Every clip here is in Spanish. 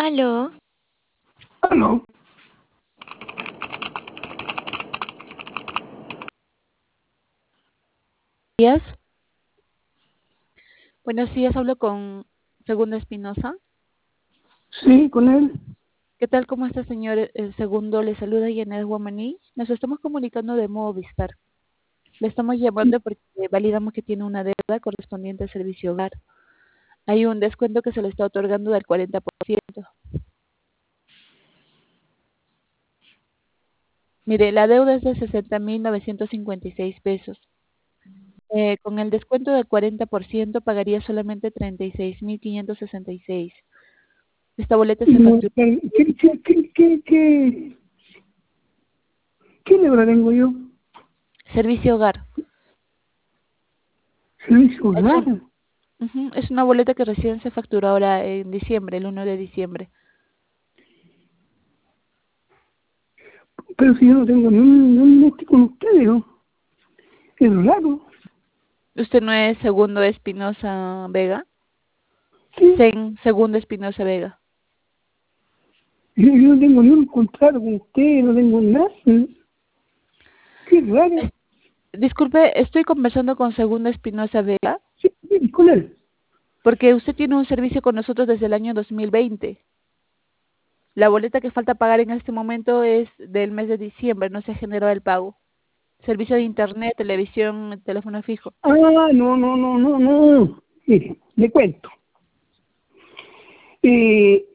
Aló, Aló, Días. Buenos días, hablo con Segundo Espinosa. sí, con él. ¿Qué tal? ¿Cómo está, señor? Segundo, le saluda Yanet Guamaní. Nos estamos comunicando de Movistar. Le estamos Sí, llamando porque validamos que tiene una deuda correspondiente al servicio hogar. Hay un descuento que se le está otorgando del 40%. Mire, la deuda es de 60.956 pesos. Con el descuento del 40% pagaría solamente 36.566. Esta boleta se no, factura. ¿qué deuda tengo yo? Servicio hogar. Servicio Es hogar. un- Ujú, es una boleta que recién se facturó ahora en diciembre, el 1 de diciembre. Pero si yo no tengo ni un este con ustedes, ¿no? Es raro. ¿Usted no es Segundo Espinosa Vega? Sí, Segundo Espinosa Vega. yo no tengo ni un contrato con ustedes, no tengo nada. Qué raro. Es- Disculpe, estoy conversando con Segundo Espinosa Vega Sí, sí, con él. porque usted tiene un servicio con nosotros desde el año 2020. La boleta que falta pagar en este momento es del mes de diciembre, no se generó el pago. Servicio de internet, televisión, teléfono fijo. Ah, no. Mire, le cuento. Eh,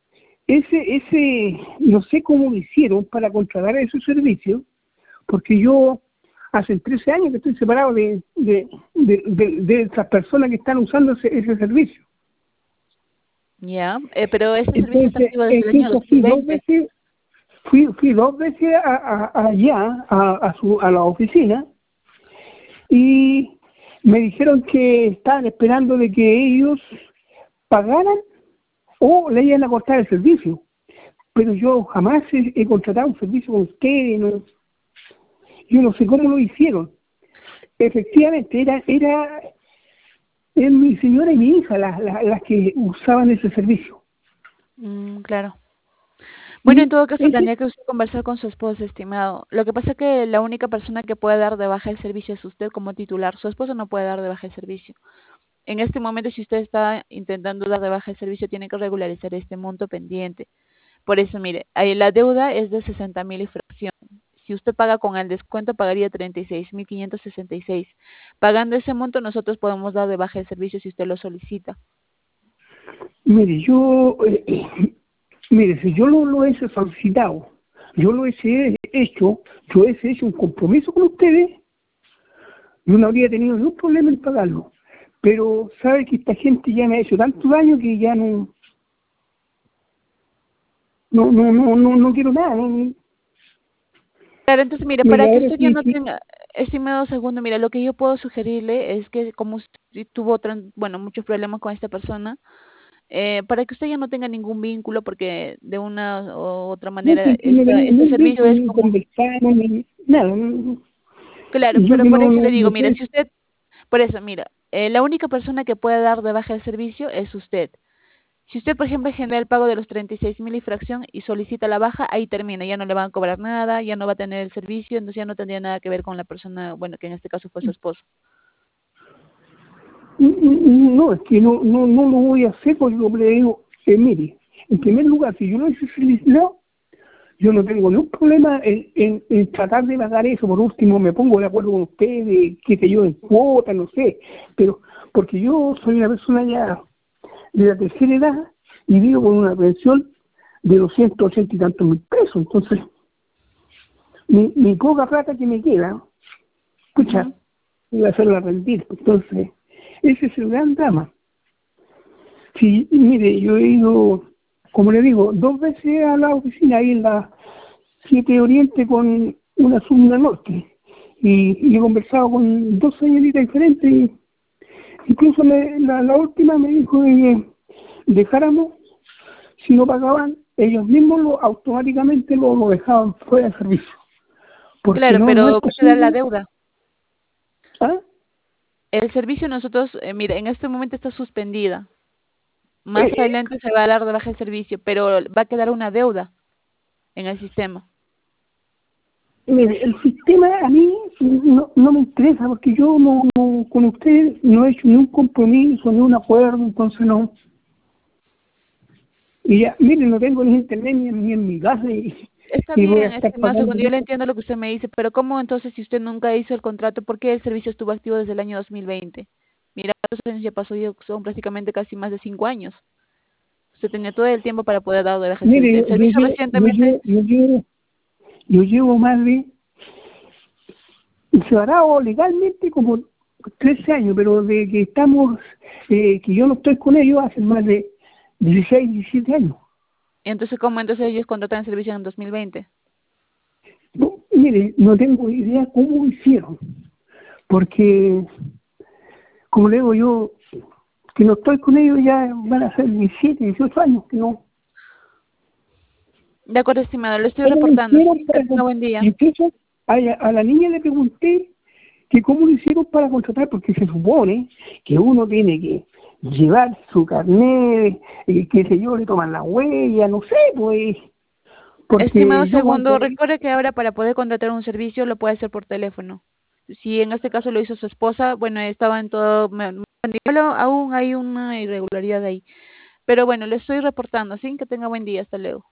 no sé cómo lo hicieron para contratar ese servicio, porque yo hace 13 años que estoy separado de esas personas que están usando ese servicio. Ya, pero este servicio está Entonces, activo desde el año incluso fui dos 2020. veces, fui dos veces allá, a la oficina, y me dijeron que estaban esperando de que ellos pagaran o le iban a cortar el servicio. Pero yo jamás he contratado un servicio con ustedes, yo no sé cómo lo hicieron. Efectivamente, es mi señora y mi hija las que usaban ese servicio. Claro. Bueno, en Y todo caso, ese, tendría que usted conversar con su esposo, estimado. Lo que pasa es que la única persona que puede dar de baja el servicio es usted como titular. Su esposo no puede dar de baja el servicio. En este momento, si usted está intentando dar de baja el servicio, tiene que regularizar este monto pendiente. Por eso, mire, ahí la deuda es de 60.000 y fracción. Si usted paga con el descuento, pagaría 36.566. Pagando ese monto, nosotros podemos dar de baja el servicio si usted lo solicita. mire, mire, si yo lo he solicitado, yo lo he hecho, yo he hecho un compromiso con ustedes, yo no habría tenido ningún problema en pagarlo. Pero sabe que esta gente ya me ha hecho tanto daño que ya no quiero nada. Claro, entonces, mire, Mire, para que ahora usted ya sí, no sí. tenga, estimado segundo, mira, lo que yo puedo sugerirle es que como usted tuvo, bueno, muchos problemas con esta persona, para que usted ya no tenga ningún vínculo, porque de una u otra No, manera que no tengo este ningún servicio vínculo, es ni como, conversamos, ni nada. claro, Yo pero que por eso no le digo, mira, sé. si usted, por eso, mira, la única persona que puede dar de baja el servicio es usted. Si usted, por ejemplo, genera el pago de los 36.000 y fracción y solicita la baja, ahí termina, ya no le van a cobrar nada, ya no va a tener el servicio, entonces ya no tendría nada que ver con la persona, bueno, que en este caso fue su esposo. No, es que no lo voy a hacer porque como le digo, mire, en primer lugar, si yo no hice felicidad, yo no tengo ningún problema en tratar de pagar eso. Por último, me pongo de acuerdo con ustedes, qué sé yo, en cuota, no sé, pero porque yo soy una persona ya de la tercera edad y vivo con una pensión de 280 y tantos mil pesos. Entonces, mi poca plata que me queda, escucha, Ujú. voy a hacerla rendir. Entonces, ese es el gran drama. Sí, mire, yo he ido, como le digo, dos veces a la oficina ahí en la 7 Oriente con una Sumna Norte. Y he conversado con dos señoritas diferentes. Y incluso la última me dijo de que dejáramos, si no pagaban, ellos mismos automáticamente lo dejaban fuera de servicio. Porque Claro, no es pero ¿qué te da la posible. deuda? ¿Ah? El servicio nosotros, mira, en este momento está suspendida. Más adelante se va a dar de baja el servicio, pero va a quedar una deuda en el sistema. Mire, el sistema a mí no me interesa porque yo con ustedes no he hecho ni un compromiso, ni un acuerdo, entonces no. Y ya, mire, no tengo ni internet ni en mi casa Está y voy a bien, estar estimado pagando. segundo, yo le entiendo lo que usted me dice, pero ¿cómo entonces si usted nunca hizo el contrato, por qué el servicio estuvo activo desde el año 2020? Mira, los años ya pasó, ya son prácticamente casi más de 5 años. Usted tenía todo el tiempo para poder dar de baja el servicio. Mire, El servicio recientemente, yo llevo más de, se hará legalmente como 13 años, pero de que estamos, que yo no estoy con ellos hace más de 16, 17 años. entonces ¿cómo entonces ellos contratan el servicio en 2020? No, mire, no tengo idea cómo lo hicieron, porque, como le digo yo, que no estoy con ellos ya van a ser 17, 18 años que no. De acuerdo, estimado, lo estoy ¿Cómo lo reportando, hicieron ¿sí? Que para tenga buen día. incluso a la niña le pregunté que cómo lo hicieron para contratar, porque se supone que uno tiene que llevar su carnet, qué sé yo, le toman la huella, no sé, pues, Estimado porque yo segundo, cuando... recuerde que ahora para poder contratar un servicio lo puede hacer por teléfono. Si en este caso lo hizo su esposa, bueno, estaba en todo, aún hay una irregularidad ahí. Pero bueno, le estoy reportando, ¿sí? Que tenga buen día, hasta luego.